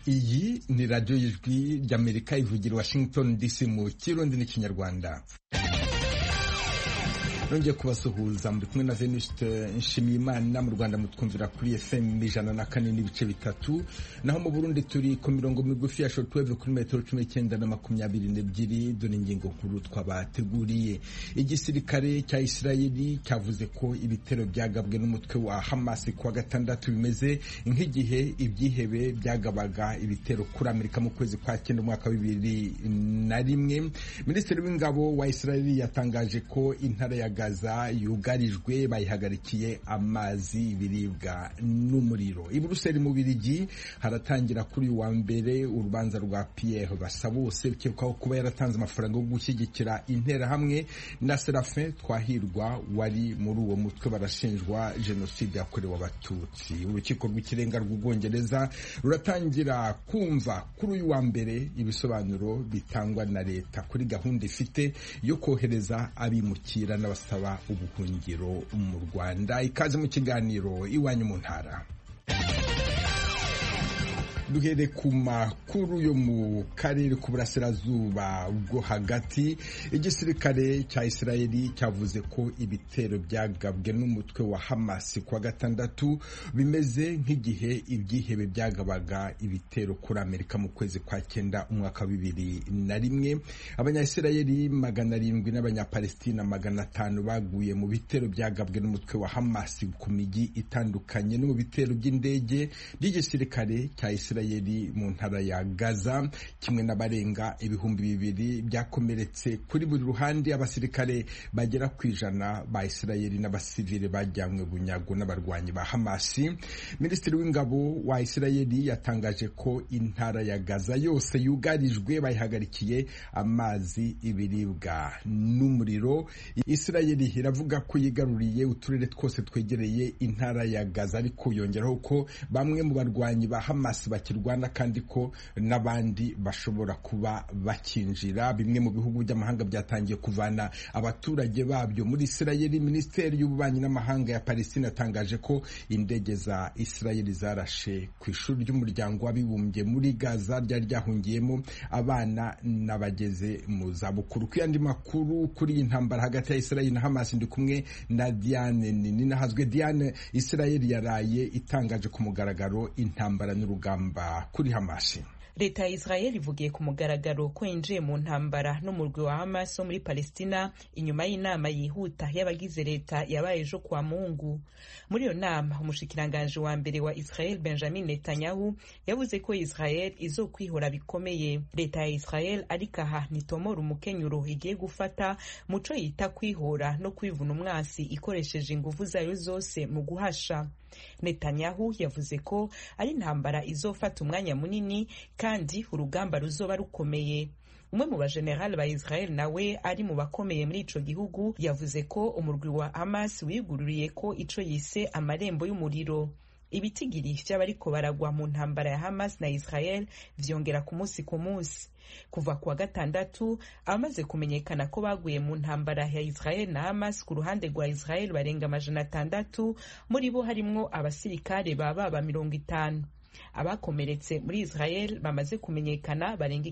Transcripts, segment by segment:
iyi ni radiyo y'ijwi ry'Amerika ivugira Washington DC mu Kirundi n'Ikinyarwanda. Nongeye kubasuhuza muri kumwe na Venuste Nshimiyimana. Mu Rwanda mutwumvira kuri FM 104.3, naho mu Burundi turi ku mirongo migufi ya shortwave kuri metero 19 na 22. Dore ingingo nkuru twabateguriye. Igisirikare cya Israeli cyavuze ko ibitero byagabwe n'umutwe wa Hamas kuwa gatandatu bimeze nk'igihe ibyihebe byagabaga ibitero kuri Amerika mu kwezi kwa 9 mwaka wa 2001. Minisitiri w'ingabo wa Israeli yatangaje ko intara ya Gaza yugarijwe, bayihagarikiye amazi, ibiribwa n'umuriro. I Buruseli mu Birigi haratangira kuri wa mbere urubanza rwa Pierre Basabose ukekwaho kuba yaratanze amafaranga yo gushyigikira interahamwe na Serafin Twahirwa wari muri uwo mutwe, barashinjwa jenoside yakorewe Abatutsi. Urukiko rw'ikirenga rw'Ubwongereza ruratangira kumva kuri uyu wa mbere ibisobanuro bitangwa na leta kuri gahunda ifite yo kohereza abimukira n'abasaba ubuhungiro mu Rwanda. Ikaze mu kiganiro Iwanyu mu Ntara. Duhere ku makuru yo mu karere k'uburasirazuba bwo hagati. Igisirikare cya Israeli cyavuze ko ibitero byagabwe n'umutwe wa Hamas kuwa gatandatu bimeze nk'igihe ibyihebe byagabaga ibitero kuri Amerika mu kwezi kwa 9 umwaka wa 2001. Abanya-Israeli 700 n'Abanyapalestina 500 baguye mu bitero byagabwe n'umutwe wa Hamas ku migi itandukanye no mu bitero by'indege by'igisirikare cya Israeli mu ntara ya Gaza. Kimwe n'abarenga 2,000 byakomeretse kuri buri ruhande. Abasirikare bagera ku 100 ba Israeli n'abasivile bajyanywe bunyago n'abarwanyi ba Hamas. Minisitiri w'ingabo wa Israeli yatangaje ko intara ya Gaza yose yugarijwe, bayihagarikiye amazi, ibiribwa n'umuriro. Israeli iravuga ko yigaruriye uturere twose twegereye intara ya Gaza, ariko yongeraho ko bamwe mu barwanyi ba Hamas bakirwana kandi ko n'abandi bashobora kuba bakinjira. Bimwe mu bihugu by'amahanga byatangiye kuvana abaturage babyo muri Israeli. Minisiteri y'ububanyi n'amahanga ya Palestina yatangaje ko indege za Israeli zarashe ku ishuri ry'umuryango w'abibumbye muri Gaza ryari ryahungiyemo abana n'abageze mu zabukuru. Ku yandi makuru kuri iyi ntambara hagati ya Israeli na Hamas, ndi kumwe na Diane Ninahazwe. Diane, Israeli yaraye itangaje ku mugaragaro intambara n'urugamba kuri Hamas. Leta ya Israel ivugiye ku mugaragaro ko yinjiye mu ntambara n'umurwi wa Hamas wo muri Palestina inyuma y'inama yihuta y'abagize leta yabaye ejo kwa Mungu. Muri iyo nama umushikiranganje wa mbere wa Israel Benjamin Netanyahu yavuze ko Israel izokwihora bikomeye. Leta ya Israel ariko aha nitomora umukenyuro igiye gufata muco yita kwihora no kwivuna umwasi ikoresheje ingufu zayo zose mu guhasha. Netanyahu yavuze ko ari intambara izofata umwanya munini kandi urugamba ruzoba rukomeye. Umwe mu bajenerali ba Israel nawe ari mu bakomeye muri ico gihugu yavuze ko umurwi wa Hamas wigururiye ko ico yise amarembo y'umuriro. Ibitigiri vy'abariko baragwa mu ntambara ya Hamas na Israel vyongera ku munsi ku munsi. Kuva kuwa gatandatu abamaze kumenyekana ko baguye mu ntambara ya Israel na Hamas ku ruhande rwa Israel barenga 600, muri bo harimwo abasirikare baba 50. Abakomeretse muri Israel bamaze kumenyekana barenga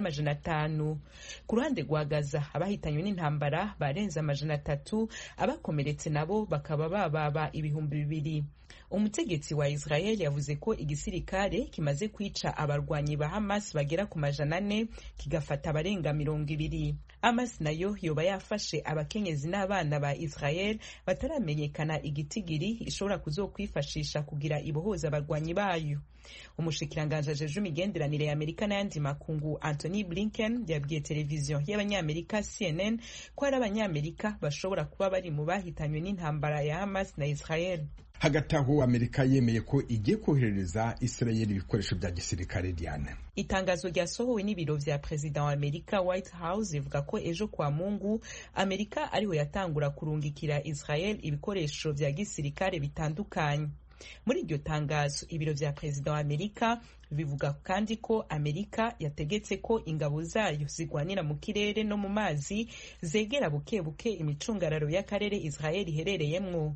1,500. Ku ruhande rwa Gaza abahitanywe n'intambara barenze 300, abakomeretse nabo bakaba baba 2,000. Umutegetsi wa Israel yavuze ko igisirikare kimaze kwica abarwanyi ba Hamas bagera ku 400 kigafata abarenga 200. Hamas nayo yoba yafashe abakenyezi n'abana ba Israel bataramenyekana igitigiri ishobora kuzokwifashisha kugira ibohoza abarwanyi bayo. Umushikiranganje ajeje imigenderanire ya Amerika n'ayandi makungu Anthony Blinken yabwiye televiziyo y'abanyamerika CNN ko ari abanyamerika bashobora kuba bari mu bahitanywe n'intambara ya Hamas na Israel. Hagati aho Amerika yemeye ko igiye koherereza Israeli ibikoresho bya gisirikare. Diane, itangazo ryasohowe n'ibiro vya President wa Amerika White House ivuga ko ejo kwa Mungu Amerika ariho yatangura kurungikira Israel ibikoresho vya gisirikare bitandukanye. Muri iryo tangazo ibiro vya President wa Amerika bivuga kandi ko Amerika yategetse ko ingabo zayo zigwanira mu kirere no mu mazi zegera buke buke imicungararo y'akarere Israel iherereyemwo.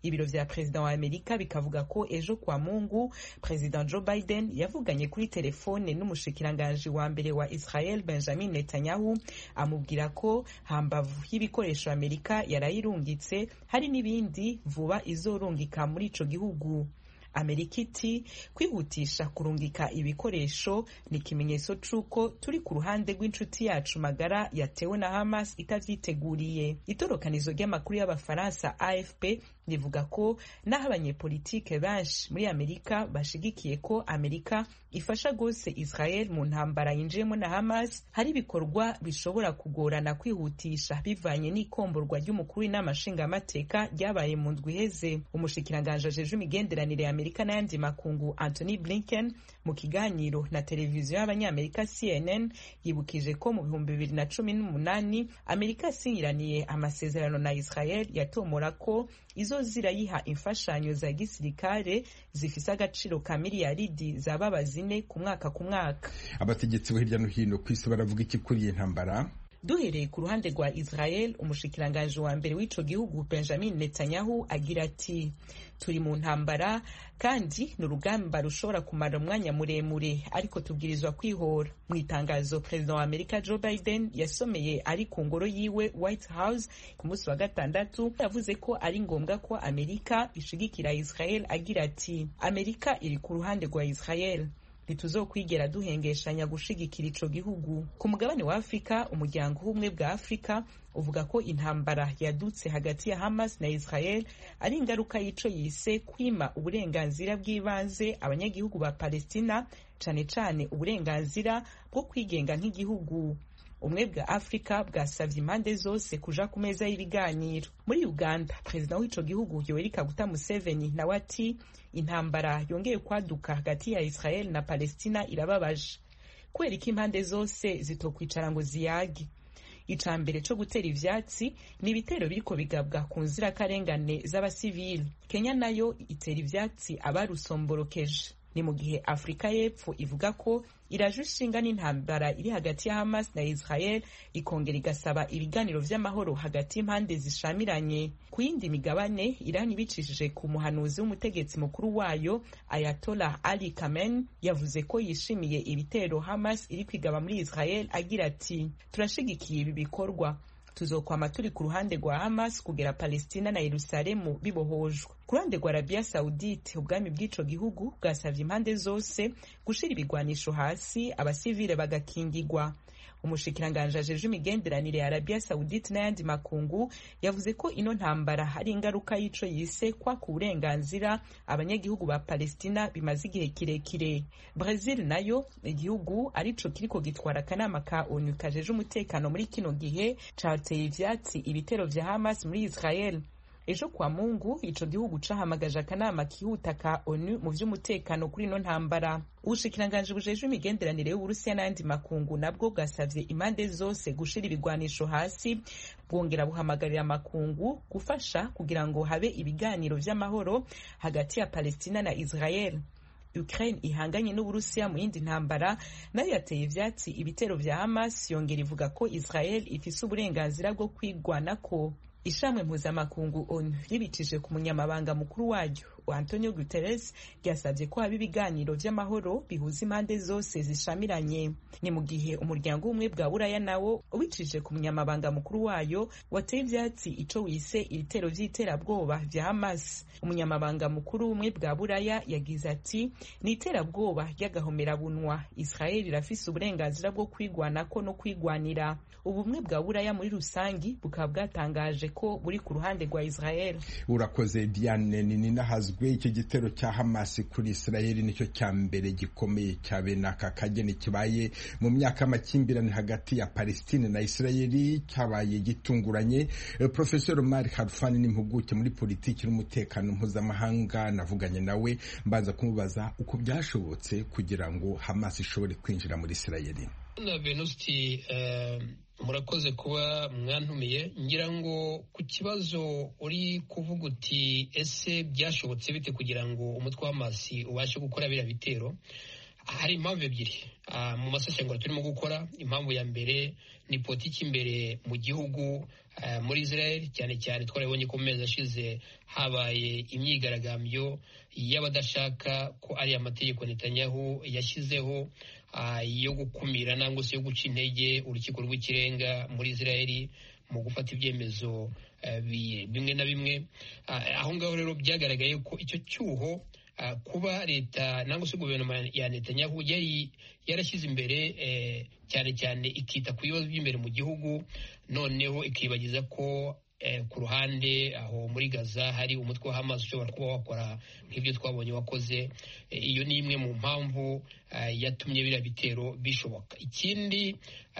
ibiro vya perezida wa Amerika bikavuga ko ejo kwa Mungu perezida Joe Biden yavuganye kuri telefone n'umushikiranganji wa mbere wa Israel Benjamin Netanyahu amubwira ko hambavu y'ibikoresho Amerika yarayirungitse hari n'ibindi vuba izorungika muri ico gihugu. Amerika iti kwihutisha kurungika ibikoresho ni ikimenyetso c'uko turi ku ruhande rw'inshuti yacu magara yatewe na Hamas itavyiteguriye. Itorokanizo ry'amakuru y'abafaransa AFP rivuga ko naho abanyepolitike benshi muri Amerika bashigikiye ko Amerika ifasha gose Israel mu ntambara yinjiyemo na Hamas, hari ibikorwa bishobora kugorana kwihutisha bivanye n'ikomborwa ry'umukuru w'inama nshingamateka ryabaye mu ndwi iheze. Umushikiranganje ajejwe imigenderanire ya Amerika n'ayandi makungu Anthony Blinken mu kiganiro na televiziyo y'abanyamerika CNN yibukije ko mu 2018 Amerika yasinyiraniye amasezerano na Israel yatomora ko izozirayiha imfashanyo za gisirikare zifise agaciro ka miliyaridi z'ababa zine ku mwaka. Abategetsi bo hirya no hino ku isi baravuga iki kuri iyi ntambara? Duhereye ku ruhande rwa Israel, umushikiranganje wa mbere w'ico gihugu Benjamin Netanyahu agira ati turi mu ntambara kandi n'urugamba rushobora kumara umwanya muremure, ariko tubwirizwa kwihora. Mu itangazo perezida wa Amerika Joe Biden yasomeye ari ku ngoro yiwe White House ku munsi wa gatandatu yavuze ko ari ngombwa ko Amerika ishigikira Israel, agira ati Amerika iri ku ruhande rwa Israel, ntituzokwigera duhengeshanya gushigikira ico gihugu. Ku mugabane wa Afrika, umuryango w'ubumwe bwa Afrika uvuga ko intambara yadutse hagati ya Hamas na Israel ari ingaruka y'ico yise kwima uburenganzira bw'ibanze abanyagihugu ba Palestina, cane cane uburenganzira bwo kwigenga nk'igihugu. Ubumwe bwa Afrika bwasavye impande zose kuja ku meza y'ibiganiro. Muri Uganda, perezida w'ico gihugu Yoweri Kaguta Museveni nawe ati intambara yongeye kwaduka hagati ya Israel na Palestina irababaje, kubera ko impande zose zitokwicara ngo ziyage. Ica mbere co gutera ivyatsi ni ibitero biriko bigabwa ku nzirakarengane z'abasivili. Kenya nayo itera ivyatsi abarusomborokeje. Ni mu gihe Afrika y'Epfo ivuga ko iraje ishinga n'intambara iri hagati ya Hamas na Israel, ikongera igasaba ibiganiro vy'amahoro hagati y'impande zishamiranye. Ku yindi migabane, Iran ibicishije ku muhanuzi w'umutegetsi mukuru wayo Ayatollah Ali Khamenei yavuze ko yishimiye ibitero Hamas iri kwigaba muri Israel, agira ati turashigikiye ibi bikorwa, tuzokwama turi ku ruhande rwa Hamas kugera Palestina na Yerusalemu bibohojwe. Ku ruhande rwa Arabia Saudite, ubwami bw'ico gihugu bwasavye impande zose gushira ibigwanisho hasi, abasivile bagakingigwa. Umushikiranganje ajejwe imigenderanire ya Arabia Saudite n'ayandi makungu yavuze ko ino ntambara hari ingaruka y'ico yise kwa ku burenganzira abanyagihugu ba Palestina bimaze igihe kirekire. Brazil nayo igihugu arico kiriko gitwara akanama ka ONU kajeje umutekano muri kino gihe cateye ivyatsi ibitero vya Hamas muri Israel. Ejo kwa Mungu ico gihugu cahamagaje akanama kihuta ka ONU mu vy'umutekano kuri ino ntambara. Ubushikiranganje bujejwe imigenderanire y'Uburusiya n'ayandi makungu nabwo bwasavye impande zose gushira ibigwanisho hasi, bwongera buhamagarira amakungu gufasha kugira ngo habe ibiganiro vy'amahoro hagati ya Palestina na Israel. Ukraine ihanganye n'Uburusiya mu yindi ntambara nayo yateye ivyatsi ibitero vya Hamas, yongera ivuga ko Israel ifise uburenganzira bwo kwigwanako. Ishamwe mpuzamakungu ONU ribicishije ku munyamabanga mukuru waryo Antonio Guterres ryasabye ko haba ibiganiro vy'amahoro bihuza impande zose zishamiranye. Ni mu gihe umuryango w'ubumwe bwa Buraya nawo ubicishije ku munyamabanga mukuru wayo wateye ivyatsi ico wise ibitero vy'iterabwoba vya Hamas. Umunyamabanga mukuru w'ubumwe bwa Buraya yagize ati ni iterabwoba ry'agahomerabunwa, Israel irafise uburenganzira bwo kwigwanako no kwigwanira. Ubumwe bwa Buraya muri rusangi bukaba bwatangaje ko buri ku ruhande rwa Israel. Urakoze Diane Ninahazwe. Icyo gitero cya Hamas kuri Israel nicyo cya mbere gikomeye cya bene aka kageni kibaye mu myaka y'amakimbirane hagati ya Palestine na Israel, cyabaye gitunguranye. Professor Mark Harfani n'impuguke muri politiki n'umutekano mpuzamahanga navuganye nawe mbanza kumubaza uko byashobotse kugira ngo Hamas ishobore kwinjira muri Israel. Na Venusti murakoze kuba mwantumiye. Ngira ngo ku kibazo uri kuvuga uti ese byashobotse bite kugira ngo umutwe w'Hamas ubashe gukora biriya bitero, hari impamvu ebyiri mu masesengura turimo gukora. Impamvu ya mbere ni politiki imbere mu gihugu muri Israel, cyane cyane twarabonye ko mu mezi ashize habaye imyigaragambyo y'abadashaka ko ari amategeko Netanyahu yashyizeho yo gukumira nangwa se yo guca intege urukiko rw'ikirenga muri Israel mu gufata ibyemezo bimwe na bimwe. Aho ngaho rero byagaragaye ko icyo cyuho kuba leta nangwa se guverinoma ya Netanyahu yari yarashyize imbere cyane cyane ikita ku bibazo by'imbere mu gihugu, noneho ikibagiza ko ku ruhande aho muri Gaza hari umutwe wa Hamas ushobora kuba wakora nk'ibyo twabonye wakoze. Iyo ni imwe mu mpamvu yatumye biriya bitero bishoboka. Indi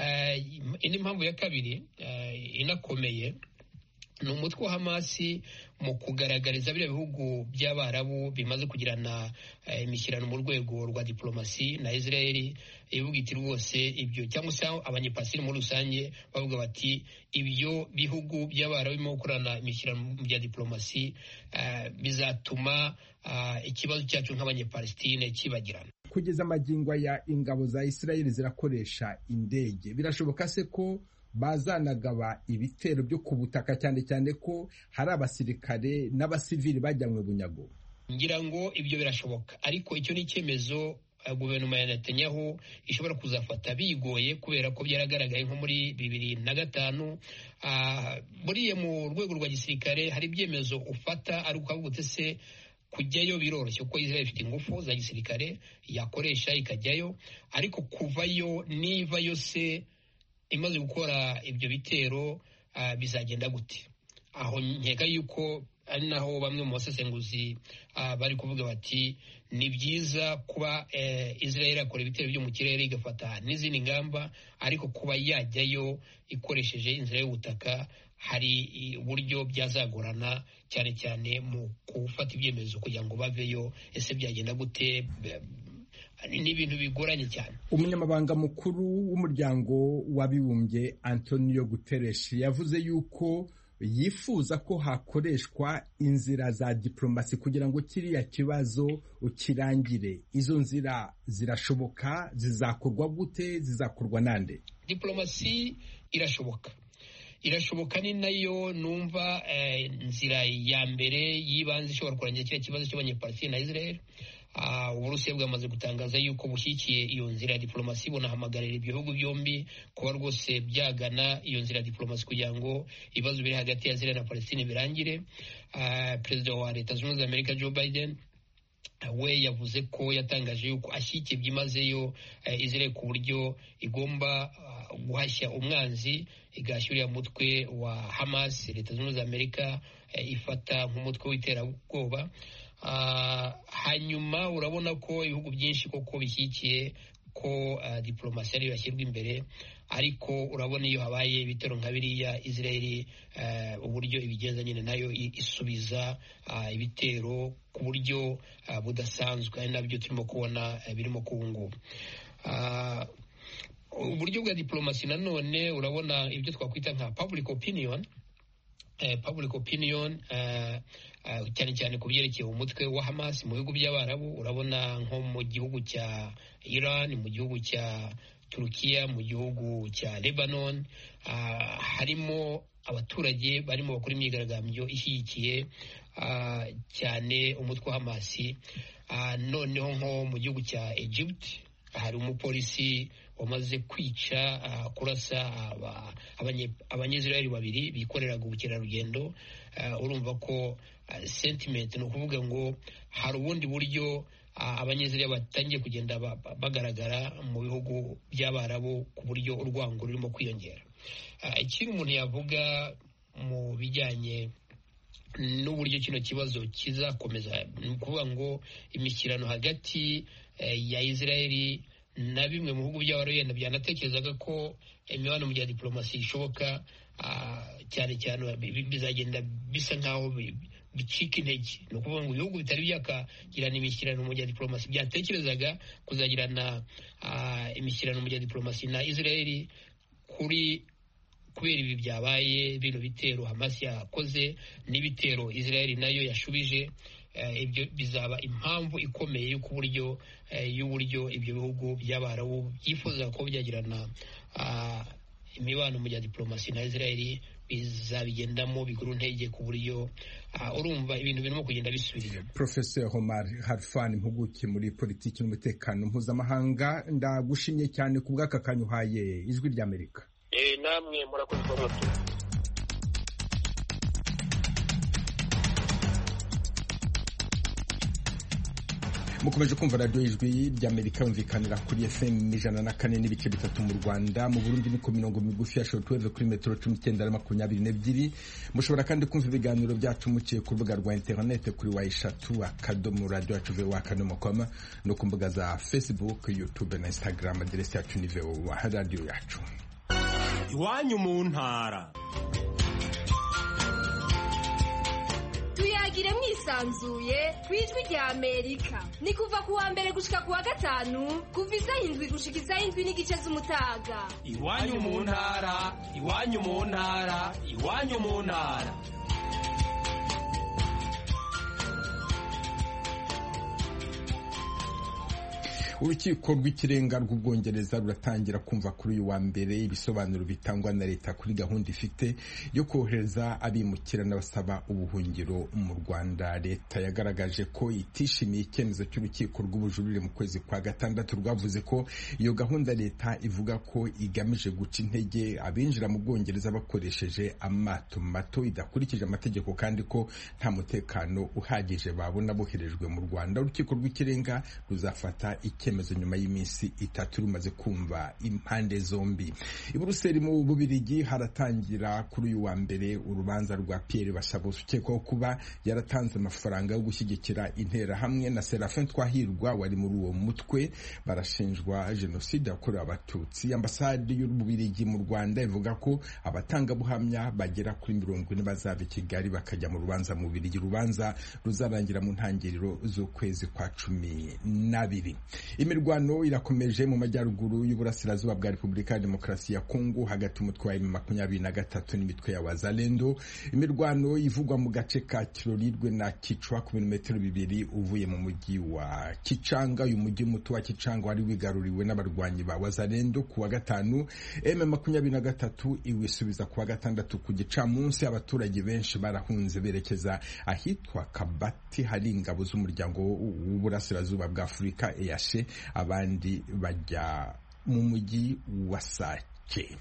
mpamvu ya kabiri inakomeye ni umutwe wa Hamasi mu kugaragariza biriya bihugu by'Abarabu bimaze kugirana imishyirano mu rwego rwa diplomasi na Israel, ivuga iti rwose ibyo, cyangwa se abanyepasiri muri rusange bavuga bati ibyo bihugu by'Abarabu birimo gukorana imishyirano bya diplomasi bizatuma ikibazo cyacu nk'abanyepalestine kibagirana. Kugeza magingo ya ingabo za Israel zirakoresha indege, birashoboka se ko bazanagaba ibitero byo ku butaka, cyane cyane ko hari abasirikare n'abasivili bajyanywe bunyago? Ngira ngo ibyo birashoboka, ariko icyo ni icyemezo guverinoma ya Netanyahu ishobora kuzafata bigoye, kubera ko byaragaragaye nko muri 2005 buriya mu rwego rwa gisirikare hari ibyemezo ufata ari ukavuga ute se kujyayo biroroshye kuko Israel ifite ingufu za gisirikare yakoresha ikajyayo, ariko kuvayo nivayo se imaze gukora ibyo bitero bizagenda gute? Aho nkeka yuko ari naho bamwe mu basesenguzi bari kuvuga bati ni byiza kuba Israel akora ibitero byo mu kirere igafata n'izindi ngamba, ariko kuba yajyayo ikoresheje inzira y'ubutaka hari uburyo byazagorana, cyane cyane mu gufata ibyemezo kugira ngo baveyo. Ese byagenda gute? Ni ibintu bigoranye cyane. Umunyamabanga mukuru w'umuryango w'abibumbye Antonio Guterres yavuze yuko yifuza ko hakoreshwa inzira za diplomasi kugira ngo kiriya kibazo kirangire. Izo nzira zirashoboka? Zizakorwa gute? Zizakorwa nande? Diplomasi irashoboka ni nayo numva nzira ya mbere y'ibanze ishobora kurangira kiriya kibazo cy'abanyepalestine na Israel. Uburusiya bwamaze gutangaza yuko bushyigikiye iyo nzira ya diplomasi, bunahamagarira ibihugu byombi kuba rwose byagana iyo nzira ya diplomasi kugira ngo ibibazo biri hagati ya Israel na Palestine birangire. Perezida wa Leta Zunze Ubumwe za Amerika Joe Biden we yavuze ko yatangaje yuko ashyigikiye byimazeyo Israel ku buryo igomba guhashya umwanzi, igahashya uriya mutwe wa Hamas Leta Zunze Ubumwe za Amerika ifata nk'umutwe w'iterabwoba. Hanyuma urabona ko ibihugu byinshi koko bishyigikiye ko diplomasi ariyo yashyirwa imbere, ariko urabona iyo habaye ibitero nka biriya Israel uburyo ibigenza nyine nayo isubiza ibitero ku buryo budasanzwe, ari nabyo turimo kubona birimo kubungubu. Uburyo bwa diplomasi nanone urabona ibyo twakwita nka public opinion cyane cyane ku byerekeye umutwe wa Hamas mu bihugu by'Abarabu. Urabona nko mu gihugu cya Iran, mu gihugu cya Turukiya, mu gihugu cya Lebanon harimo abaturage barimo bakora imyigaragambyo ishyigikiye cyane umutwe wa Hamas. Noneho nko mu gihugu cya Egypt hari umupolisi wamaze kwica kurasa abanyezirayeli babiri bikoreraga ubukerarugendo. Urumva ko sentiment ni ukuvuga ngo hari ubundi buryo abanyezirayeli batangiye kugenda bagaragara mu bihugu by'Abarabu ku buryo urwango rurimo kwiyongera. Ikindi umuntu yavuga mu bijyanye n'uburyo kino kibazo kizakomeza, ni ukuvuga ngo imishyikirano hagati ya Israeli na bimwe mu bihugu by'Abarabu yenda byanatekerezaga ko imibonano mu bya diplomasi ishoboka, cyane cyane bizagenda bisa nkaho bicika intege. Ni ukuvuga ngo ibihugu bitari byakagirana imishyikirano mu bya diplomasi byatekerezaga kuzagirana imishyikirano mu bya diplomasi na Israeli kubera ibi byabaye bino bitero Hamas yakoze n'ibitero Israeli nayo yashubije. ibyo bizaba impamvu ikomeye y'uburyo ibyo bihugu by'Abarabu byifuza ko byagirana imibano mu bya diplomasi na Israel bizabigendamo biguru ntege ku buryo urumva ibintu birimo kugenda bisubira. Professor Omar Harfan, impuguke muri politiki n'umutekano mpuzamahanga, ndagushimye cyane ku bw'aka kanya uhaye Ijwi ry'Amerika. Namwe murakoze kwa matu. Mukomeje kumva radio Ijwi ry'Amerika yumvikanira kuri FM 104.3 mu Rwanda, mu Burundi ni ku mirongo migufi ya shortwave kuri metero 1922. Mushobora kandi kumva ibiganiro byacu muciye ku rubuga rwa internet kuri wa3.radio.com no ku mbuga za Facebook, YouTube na Instagram. Aderesi yacu ni VOA radio yacu. Iwanyu mu ntara. Tuyagire mwisanzuye kwijwi rya Amerika. Ni kuva kuwa mbere gushika kuwa gatanu, kuva isaha 7 gushika isaha 7:30 z'umutaga. Iwanyu mu ntara, iwanyu mu ntara, iwanyu mu ntara. Urukiko rw'ikirenga rw'Ubwongereza ruratangira kumva kuri uyu wa mbere ibisobanuro bitangwa na leta kuri gahunda ifite yo kohereza abimukira n'abasaba ubuhungiro mu Rwanda. Leta yagaragaje ko itishimiye icyemezo cy'urukiko rw'ubujurire mu kwezi kwa gatandatu rwavuze ko iyo gahunda leta ivuga ko igamije guca intege abinjira mu Bwongereza bakoresheje amato mato, idakurikije amategeko kandi ko nta mutekano uhagije babona boherejwe mu Rwanda. Urukiko rw'ikirenga ruzafata icyemezo nyuma y'iminsi 3 rumaze kumva impande zombi. I Buruseli mu Bubiligi haratangira kuri uyu wa mbere urubanza rwa Pierre Bashabose ukekwaho kuba yaratanze amafaranga yo gushyigikira intera hamwe na Serafin Twahirwa wari muri uwo mutwe. Barashinjwa jenoside yakorewe Abatutsi. Ambasade y'u Bubiligi mu Rwanda ivuga ko abatangabuhamya bagera kuri 40 bazava i Kigali bakajya mu rubanza mu Bubiligi. Urubanza ruzarangira mu ntangiriro z'ukwezi kwa 12. Imirwano irakomeje mu majyaruguru y'uburasirazuba bwa Repubulika ya Demokarasi ya Kongo hagati y'umutwe wa M23 n'imitwe ya Wazalendo. Imirwano ivugwa mu gace ka Kirorirwe na Kichwa ku birometero 2 uvuye mu mujyi wa Kichanga. Uyu mujyi muto wa Kichanga wari wigaruriwe n'abarwanyi ba Wazalendo ku wa gatanu. M23 iwisubiza ku wa gatandatu ku gicamunsi. Abaturage benshi barahunze berekeza ahitwa Kabati hari ingabo z'umuryango w'uburasirazuba bwa Afurika EAC, abandi bajya mu mujyi wa Sake.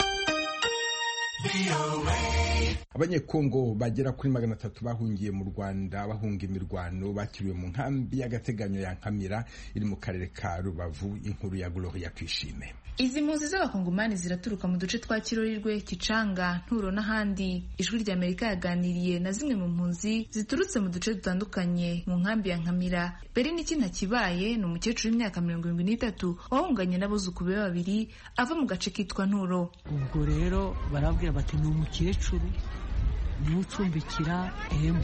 Abanyekongo bagera kuri 300 bahungiye mu Rwanda bahunga imirwano bakiriwe mu nkambi y'agateganyo ya Nkamira iri mu karere ka Rubavu. Inkuru ya Gloria Twishime. Izi mpunzi z'abakongomani ziraturuka mu duce twa Kirorirwe, Kicanga, Nturo n'ahandi. Ijwi rya Amerika yaganiriye na zimwe mu mpunzi ziturutse mu duce dutandukanye mu nkambi ya Nkamira. Beri n'iki ntakibaye ni umukecuru w'imyaka 73 wahunganye n'abuzukuru be 2 ava mu gace kitwa Nturo. Ubwo rero barabwira bati ni umukecuru ni ucumbikira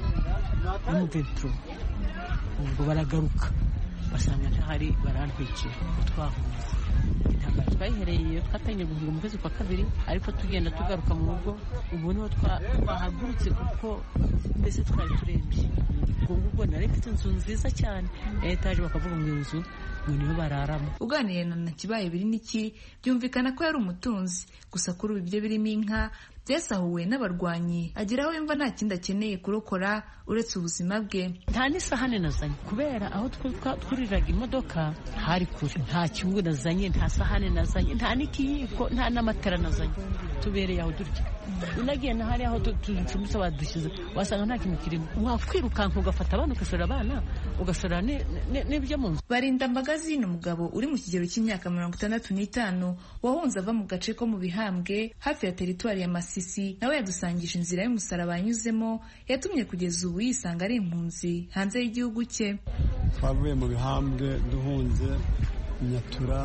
M23. Ubwo baragaruka basanga ntahari, barantwikira twahunze. Intambara twayihereye twatanye guhunga mu kwezi kwa 2, ariko tugenda tugaruka mu rugo. Ubu niho twahagurutse kuko mbese twari turembye. Ubwo nari mfite inzu nziza cyane etaje, bakavuga ngo inzu niyo bararamo. Uganiye na Nakibaye Biri n'iki byumvikana ko yari umutunzi, gusa kuri ubu ibyo birimo inka byasahuwe n'abarwanyi. Ageraho yumva nta kindi akeneye kurokora uretse ubuzima bwe. Nta n'isahane nazanye kubera aho twuriraga imodoka hari kure. Nta kimwe nazanye, nta sahane nazanye, nta n'ikiyiko, nta n'amatara nazanye. Tubereye aho durya. Unagiye na hari aho tucumbitse badushyize wasanga nta kintu kirimo. Wakwirukanka ugafata abana ugasora abana ugasora n'ibyo mu nzu. Barinda Mbagazi ni umugabo uri mu kigero cy'imyaka 65 wahunze ava mu gace ko mu Bihambwe hafi ya teritwari ya Masisi. Nawe yadusangije inzira y'umusaraba yanyuzemo yatumye kugeza ubu yisanga ari impunzi hanze y'igihugu cye. Twavuye mu Bihambwe duhunze Nyatura,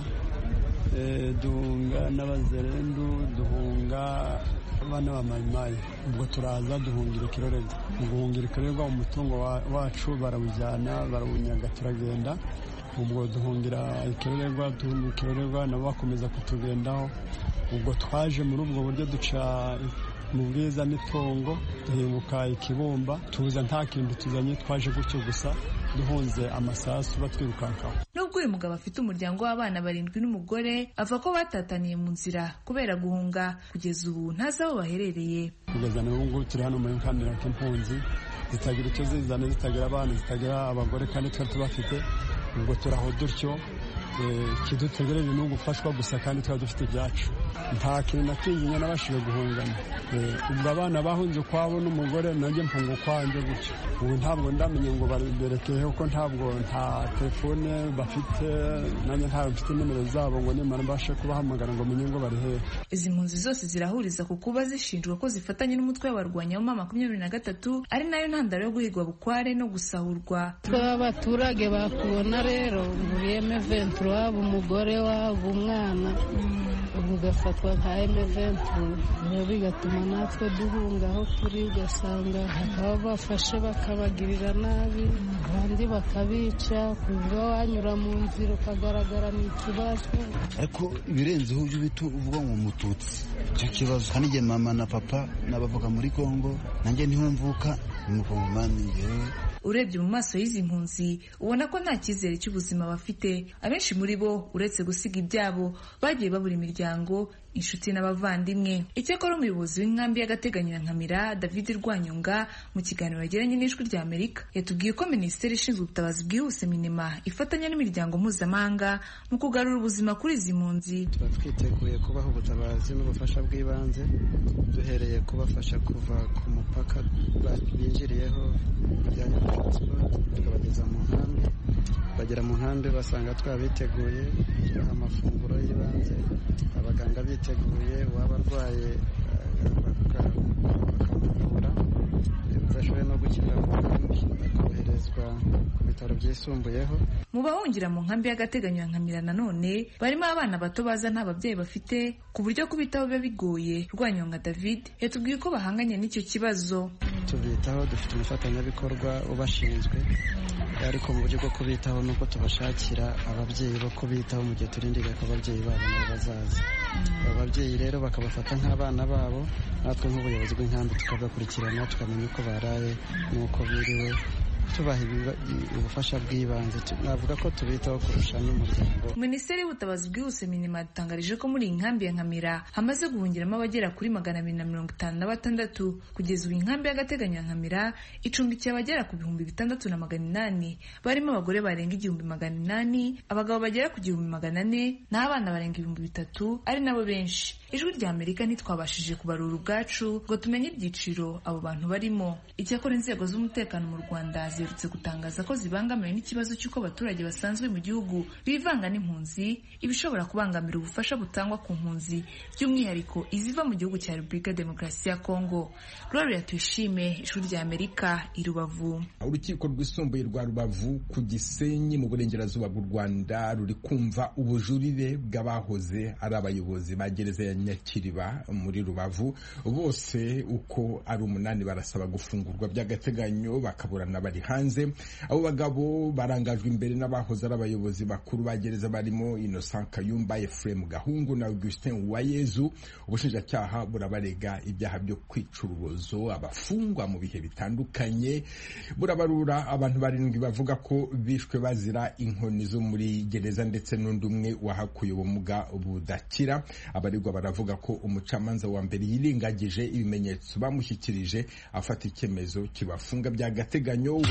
duhunga n'Abazerendu, duhunga abana ba Mayimayi. Ubwo turaza duhungira Kirorerwa. Mu guhungira Kirorerwa umutungo wacu barawujyana barawunyaga turagenda. Ubwo duhungira Kirorerwa nabo bakomeza kutugendaho. Ubwo twaje muri ubwo buryo duca mu bwiza n'itongo duhinguka ikibumba tuza nta kintu tuzanye twaje gutyo gusa duhunze amasasu batwirukankaho. Nubwo uyu mugabo afite umuryango w'abana 7 n'umugore, avuga ko batataniye mu nzira kubera guhunga. Kugeza ubu ntazi aho baherereye. Kugeza n'ubu turi hano muri kamera k'impunzi zitagira icyo zizana, zitagira abana, zitagira abagore, kandi twari tubafite. Ubwo turaho dutyo kidutegereje no gufashwa gusa, kandi twari dufite ibyacu. Nta kintu na kimwe nabashije guhungana. Ubwo abana bahunze kwabo n'umugore, nanjye mpunga kwanjye gutyo. Ubu ntabwo ndamenye ngo barekeyeho, ko ntabwo nta telefone bafite, nanjye ntabwo mfite nimero zabo ngo nimara mbashe kubahamagara ngo menye ngo bari hehe. Izi mpunzi zose zirahuriza ku kuba zishinjwa ko zifatanye n'umutwe w'abarwanya wa 23 ari nayo ntandaro yo guhigwa bukware no gusahurwa. Abaturage bakubona rero nguriyeme 23 waba umugore waba umwana ugafatwa nka M23, rero bigatuma natwe duhunga aho turi, ugasanga bakaba bafashe bakabagirira nabi, abandi bakabica. kuva wanyura mu nzira ukagaragara ni ikibazo. Ariko ibirenzeho ibyo bita uvuga ngo umututsi, icyo kibazo. Kandi igihe mama na papa n'abavuga muri Kongo, nanjye ntihumvuka ni Mukongomani yewe. Urebye mu maso y'izi mpunzi ubona ko nta cyizere cy'ubuzima bafite. Abenshi muri bo uretse gusiga ibyabo bagiye babura imiryango, inshuti n'abavandimwe. Icyakora umuyobozi w'inkambi y'agateganyo ya Nkamira, David Rwanyonga, mu kiganiro yagiranye n'Ijwi rya Amerika, yatubwiye ko Minisiteri ishinzwe ubutabazi bwihuse MINEMA ifatanya n'imiryango mpuzamahanga mu kugarura ubuzima kuri izi mpunzi. Tuba twiteguye kubaha ubutabazi n'ubufasha bw'ibanze, duhereye kubafasha kuva ku mupaka binjiriyeho bijyanye na transport, tukabageza mu nkambi. Bagera mu nkambi basanga twabiteguye, tubaha amafunguro y'ibanze, abaganga biteguye, waba arwaye bakamuvura, udashoboye no gukira mu nkambi akoherezwa ku bitaro byisumbuyeho. Mu bahungira mu nkambi y'agateganyo ya Nkamira nanone barimo abana bato baza nta babyeyi bafite, ku buryo kubitaho biba bigoye. Rwanyonga David yatubwiye ko bahanganye n'icyo kibazo. Tubitaho, dufite umufatanyabikorwa ubashinzwe, ariko mu buryo bwo kubitaho nuko tubashakira ababyeyi bo kubitaho mu gihe turindiriye ko ababyeyi babo nabo bazaza. Ababyeyi rero bakabafata nk'abana babo, natwe nk'ubuyobozi bw'inkambi tukabakurikirana, tukamenya uko baraye n'uko biriwe, tubaha ubufasha bw'ibanze. Navuga ko tubitaho kurusha n'umuryango. Minisiteri y'ubutabazi bwihuse MINEMA yatangarije ko muri iyi nkambi ya Nkamira hamaze guhungiramo abagera kuri 256. Kugeza ubu inkambi y'agateganyo ya Nkamira icumbikiye abagera ku 6,800, barimo abagore barenga 1,800, abagabo bagera ku 1,400 n'abana barenga 3,000 ari nabo benshi. Ijwi rya Amerika ntitwabashije kubarura ubwacu ngo tumenye ibyiciro abo bantu barimo. Icyakora inzego z'umutekano mu Rwanda ziherutse gutangaza ko zibangamiwe n'ikibazo cy'uko abaturage basanzwe mu gihugu bivanga n'impunzi, ibishobora kubangamira ubufasha butangwa ku mpunzi, by'umwihariko iziva mu gihugu cya Repubulika Demokarasi ya Kongo. Gloria Tuyishime, Ijwi rya Amerika, i Rubavu. Urukiko rwisumbuye rwa Rubavu ku Gisenyi mu burengerazuba bw'u Rwanda ruri kumva ubujurire bw'abahoze ari abayobozi ba gereza ya Nyakiriba muri Rubavu. Bose uko ari 8 barasaba gufungurwa by'agateganyo bakaburana bari hanze. Abo bagabo barangajwe imbere n'abahoze ari abayobozi bakuru ba gereza barimo Innocent Kayumba, Ephraim Gahungu na Augustin Uwayezu. Ubushinjacyaha burabarega ibyaha byo kwica urubozo abafungwa mu bihe bitandukanye. Burabarura abantu 7 bavuga ko bishwe bazira inkoni zo muri gereza ndetse n'undi umwe wahakuye ubumuga budakira. Abaregwa baravuga ko umucamanza wa mbere yirengagije ibimenyetso bamushyikirije afata icyemezo kibafunga by'agateganyo.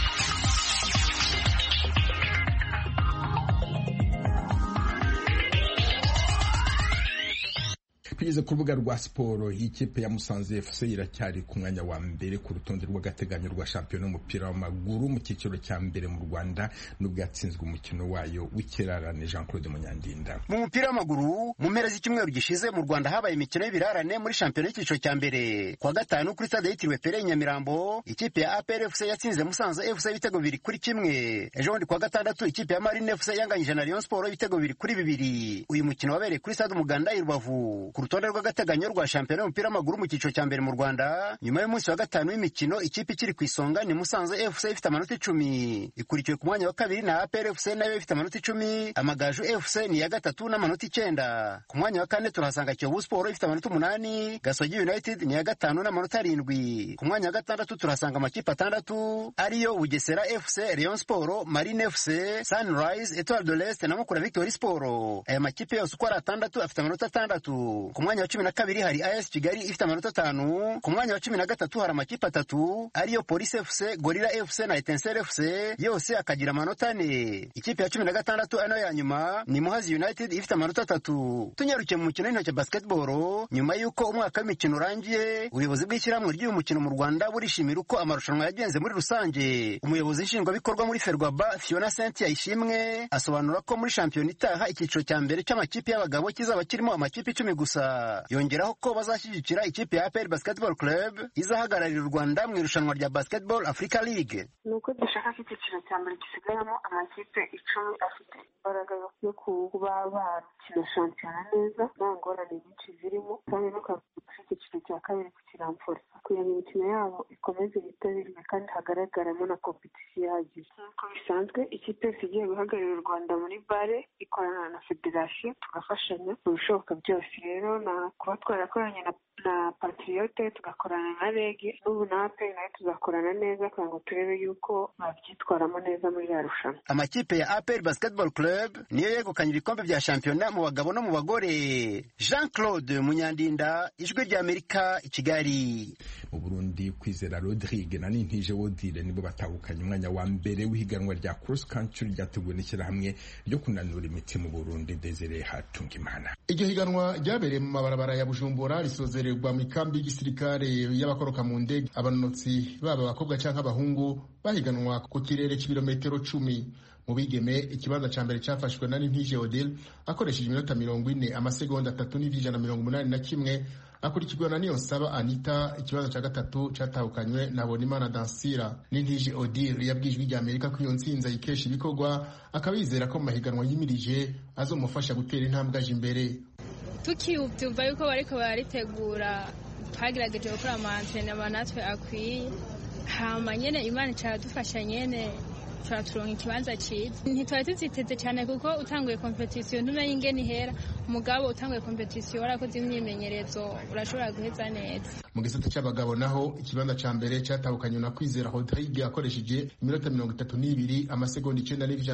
Tugeze ku rubuga rwa siporo, ikipe ya Musanze FC iracyari ku mwanya wa mbere ku rutonde rw'agateganyo rwa shampiyona y'umupira w'amaguru mu cyiciro cya mbere mu Rwanda, nubwo yatsinzwe umukino wayo w'ikirarane. Jean Claude Munyandinda. Mu mupira w'amaguru mu mpera z'icyumweru gishize mu Rwanda habaye imikino y'ibirarane muri shampiyona y'icyiciro cya mbere. Kwa gatanu kuri stade yitiriwe Pere Nyamirambo, ikipe ya APR FC yatsinze Musanze FC ibitego 2-1. Ejo bundi kwa gatandatu ikipe ya Marine FC yanganyije na Rayon Sport ibitego 2-2. Uyu mukino wabereye kuri stade Umuganda i Rubavu. Ku rutonde rutonde rw'agateganyo rwa shampiyona y'umupira w'amaguru mu cyiciro cya mbere mu Rwanda nyuma y'umunsi wa gatanu w'imikino ikipe ikiri ku isonga ni Musanze FC ifite amanota 10 ikurikiwe ku mwanya wa kabiri na APR FC nayo ifite amanota 10 Amagaju FC ni ya gatatu n'amanota 9 ku mwanya wa kane turahasanga Kiyovu Sport ifite amanota 8 Gasogi United ni ya gatanu n'amanota 7 ku mwanya wa gatandatu turahasanga amakipe atandatu ariyo Bugesera FC Rayon Sport Marine FC Sunrise Etoile de l'Est na Mukura Victory Sport. Aya makipe yose uko ari atandatu afite amanota 6 ku mwanya wa 12 hari AS Kigali ifite amanota 5 ku mwanya wa 13 hari amakipe atatu ariyo Police FC Gorilla FC na Etincelle FC yose akagira amanota 4. Ikipe ya 16 ano ya nyuma ni Muhazi United ifite amanota 3. Tunyarukiye mu mukino w'intoki basketball nyuma y'uko umwaka w'imikino urangiye ubuyobozi bw'ishyirahamwe ry'uyu mukino mu Rwanda burishimira uko amarushanwa yagenze muri rusange. Umuyobozi nshingwabikorwa muri Ferwaba Fiona Cynthia Ishimwe asobanura ko muri shampiyona itaha icyiciro cya mbere cy'amakipe y'abagabo kizaba kirimo amakipe 10 gusa. Yongeraho ko bazashyigikira ikipe ya APR Basketball Club izahagararira u Rwanda mu irushanwa rya Basketball Africa League. Nuko dushaka ko icyiciro cya mbere gisigayemo amakipe 10 afite imbaraga yo kuba bakina shampiyona neza nta ngorane nyinshi zirimo kandi no kwafite icyiciro cya kabiri kukiramfora kugira ngo imikino yabo ikomeze yitabirwe kandi hagaragaramo na competition ihagije. Nk'uko bisanzwe ikipe yose igiye guhagararira u Rwanda muri bare ikorana na federation tugafashanya mu bishoboka byose. Rero na kuba twarakoranye na Patriote tugakorana na Rege n'ubu na APR nayo tuzakorana neza kugira ngo turebe yuko babyitwaramo neza muri ya rushanwa. Amakipe ya APR Basketball Club niyo yegukanye ibikombe bya shampiyona mu bagabo no mu bagore. Jean Claude Munyandinda, Ijwi ry'Amerika, i Kigali. Mu Burundi Kwizera Rodrigue na Nintije Wodile nibo batahukanye umwanya wa mbere w'ihiganwa rya cross country ryateguwe n'ishyirahamwe ryo kunanura imitsi mu Burundi Desire Hatungimana. Iryo higanwa ryabereye mu mabarabara ya Bujumbura risozererwa mu kambi y'igisirikare y'abakoroka mu ndege. Abanonotsi baba abakobwa canke abahungu bahiganwa ku kirere cy'ibirometero 10. Mu bigeme ikibanza ca mbere cyafashwe na Nintije Odile akoresheje iminota 40 amasegonda 3:81 akurikirwa na Niyonsaba Anita. Ikibanza ca gatatu catahukanywe na Bonimana Dansira. Nintije Odile yabwijwe rya Amerika ko iyo ntsinzi ayikesha ibikorwa akabizera ko mahiganwa yimirije azomufasha gutera intambwe aje imbere. Tukibyumva yuko bariko baritegura twagerageje gukora amantrenema natwe akwiye hama nyene Imana icaradufasha nyene turaturonka ikibanza cyiza. Ntitwari tuziteze cyane kuko utanguye competition ntumenye ingene ihera, umugabo utanguye competition warakoze imyimenyerezo urashobora guheza neza. Mu gisata cy'abagabo naho ikibanza ca mbere cyatahukanye na Kwizera Rodrigue akoresheje iminota 32 amasegonda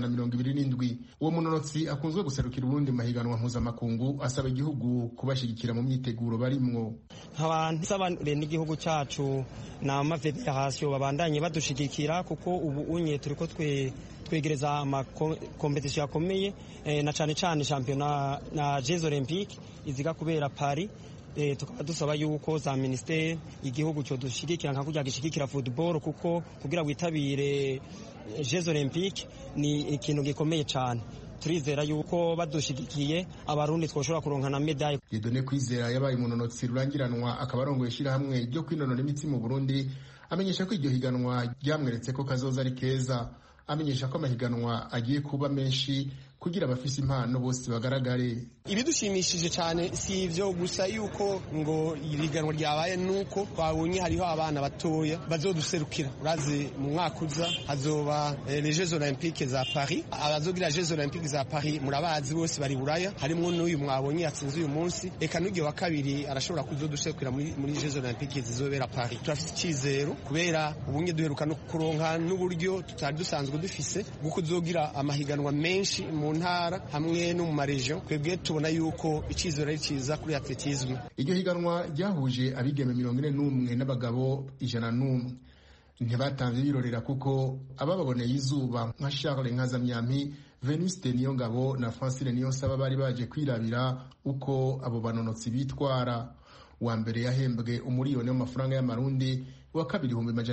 9:27. Uwo munonotsi akunzwe guserukira Burundi mahiganwa mpuzamakungu asaba igihugu kubashigikira mu myiteguro barimwo. Abantu saba n'igihugu cyacu na amafederation babandanye badushigikira kuko ubu unye turiko twegereza amakompetisiyo akomeye na cyane cyane shampiyona na Jeux Olympiques iziga kubera Paris. Tukaba dusaba yuko za ministere igihugu cyo dushigikira nka kujya gishigikira football kuko kugira witabire Jeux Olympiques ni ikintu gikomeye cyane. Turizera yuko badushigikiye abarundi twoshobora kuronka na medaille. Dieudonné Kwizera yabaye umunonotsi rurangiranwa akaba arongoye ishyirahamwe ryo kwinonora imitsi mu Burundi amenyesha ko iryo higanwa ryamweretse ko kazoza ari keza. Amenyesha ko amahiganwa agiye kuba menshi kugira abafise impano bose bagaragare. Ibidushimishije cyane si ivyo gusa yuko ngo iriganwa ryabaye nuko twabonye hariho abana batoya bazoduserukira. Urazi mu mwaka uza hazoba les Jeux Olympiques za Paris. Abazogira Jeux Olympiques za Paris murabazi bose bari buraya, harimo n'uyu mwabonye yatsinze uyu munsi. Eka n'ugiye wa kabiri arashobora kuzoduserukira muri Jeux Olympiques zizobera Paris. Turafite ikizero kubera ubunye duheruka no kuronka n'uburyo tutari dusanzwe dufise guko uzogira amahiganwa menshi mu ntara hamwe no mu maregion. Kwebwe tubona yuko icizero ari ciza kuri atletisme. Iryo higanwa ryahuje abigeme 41 n'abagabo 101. Ntibatanze birorera kuko abababoneye izuba nka Charles Nkazamyampi, Venuste Niyongabo na Francine Niyonsaba bari baje kwirabira uko abo banonotsi bitwara. Wa mbere yahembwe umuriyoni w'amafaranga y'amarundi, wa kabiri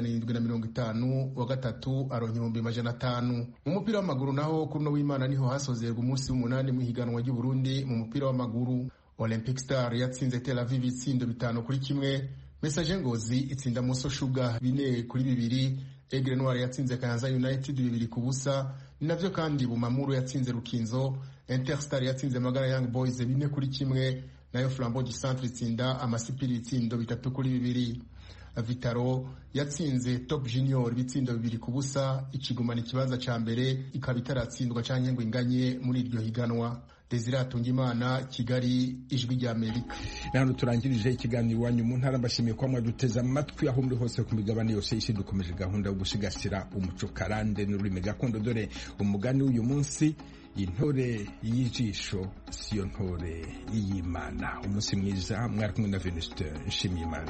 750, wa gatatu aronka 500. Mu mupira w'amaguru naho kuno w'Imana niho hasozerwa umunsi w'umunani mu higanwa ry'u Burundi mu mupira w'amaguru. Olympic Star yatsinze Tel Aviv itsindo 5-1. Message Ngozi itsinda Muso Sugar 4-2. Aigle Noir yatsinze Kayanza United 2-0. Navyo kandi Bumamuru yatsinze Rukinzo. Interstar yatsinze Magara Young Boys 4-1. nayo Flambeau du Centre itsinda Amasipiri ibitsindo 3-2. Vitaro yatsinze Top Junior ibitsindo 2-0 ikigumana ikibanza ca mbere ikaba itaratsindwa canke ngo inganye muri iryo higanwa. Desire Atungimana, Kigali, Ijwi rya Amerika. Nano turangirije ikiganiro wanyu mu ntara, mbashimiye kwa mwaduteza amatwi aho muri hose ku migabane yose y'isi. Dukomeje gahunda yo gusigasira umuco karande n'ururimi gakondo. Dore umugani w'uyu munsi: intore y'ijisho siyo ntore y'Imana. Umunsi mwiza, mwari kumwe na Venuste Nshimiyimana.